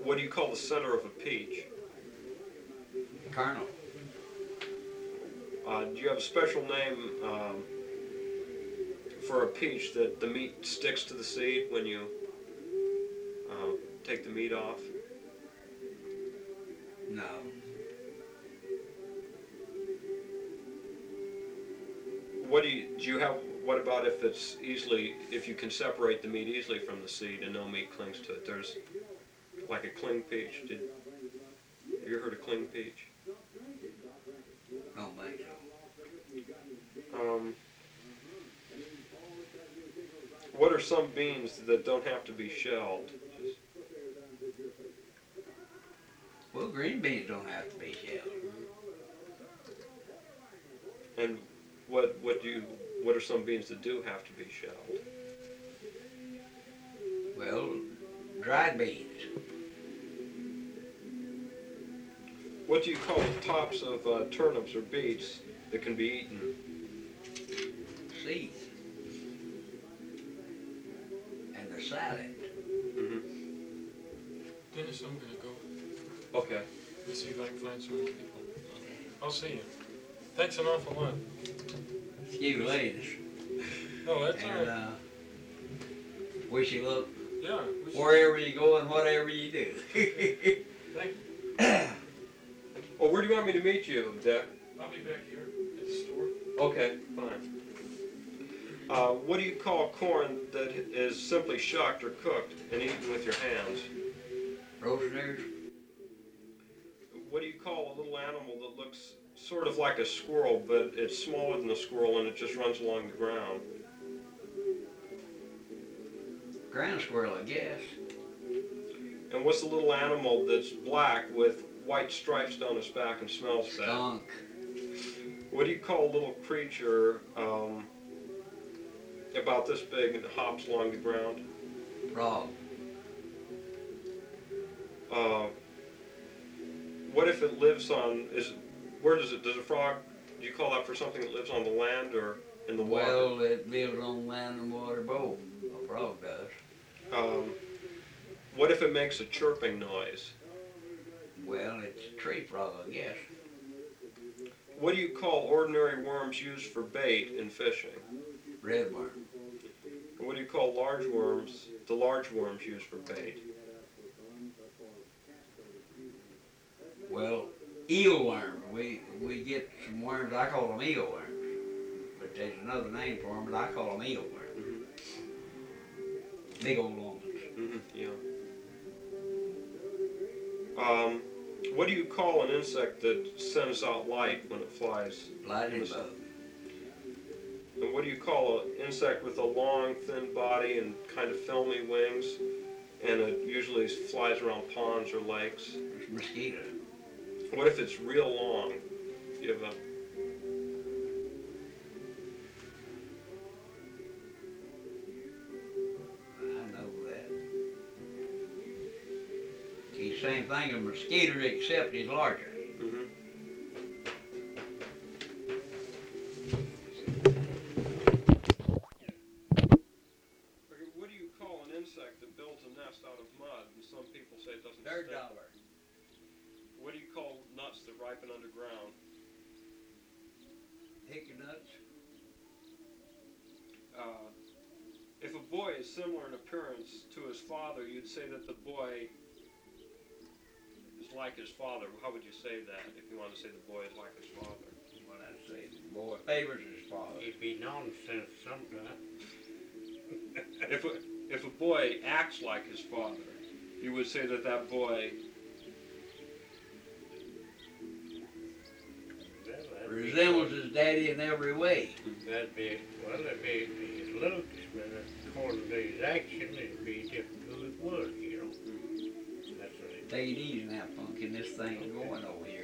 What do you call the center of a peach? Kernel. Do you have a special name for a peach that the meat sticks to the seed when you take the meat off? No. What about if you can separate the meat easily from the seed and no meat clings to it? There's like a cling peach. Have you heard of cling peach? Don't think so. What are some beans that don't have to be shelled? Well, green beans don't have to be shelled. And what are some beans that do have to be shelled? Well, dried beans. What do you call the tops of turnips or beets that can be eaten? Seeds. And the salad. Mm-hmm. Dennis, I'm gonna go. Okay. Let's see if I can find some more people. I'll see you. Thanks an awful lot. See you later. No, that's all And right. wish you luck Yeah. wherever you go and whatever you do. Thank you. Well, where do you want me to meet you, Dick? I'll be back here at the store. Okay, fine. What do you call corn that is simply shucked or cooked and eaten with your hands? Roasters. What do you call a little animal that looks sort of like a squirrel, but it's smaller than a squirrel and it just runs along the ground? Ground squirrel, I guess. And what's the little animal that's black with white stripes down its back and smells bad? Skunk. What do you call a little creature about this big and hops along the ground? Frog. What if it lives on, does a frog, do you call that for something that lives on the land or in the water? Well, it lives on land and water both. A frog does. What if it makes a chirping noise? Well, it's a tree frog, I guess. What do you call ordinary worms used for bait in fishing? Redworm. And what do you call the large worms used for bait? Well, eelworm. We get some worms, I call them eelworms. But there's another name for them, but I call them eelworms. Mm-hmm. Big old ones. Mm-hmm, yeah. What do you call an insect that sends out light when it flies? Lightning bug. And what do you call an insect with a long, thin body and kind of filmy wings, and it usually flies around ponds or lakes? It's mosquito. What if it's real long? You have I know that. It's the same thing, a mosquito except it's larger. Mm-hmm. What do you call an insect that builds a nest out of mud, and some people say it doesn't Third stick? dollar. What do you call nuts that ripen underground? Hickory nuts. If a boy is similar in appearance to his father, you'd say that the boy is like his father. How would you say that if you wanted to say the boy is like his father? What I'd say, the boy favors his father. It'd be nonsense sometimes. If a boy acts like his father, you would say that that boy Resembles his daddy in every way. That'd be his looks, but according to his action, it'd be just who it was, you know. That's what it Take it easy now, Funky. This thing's going over here.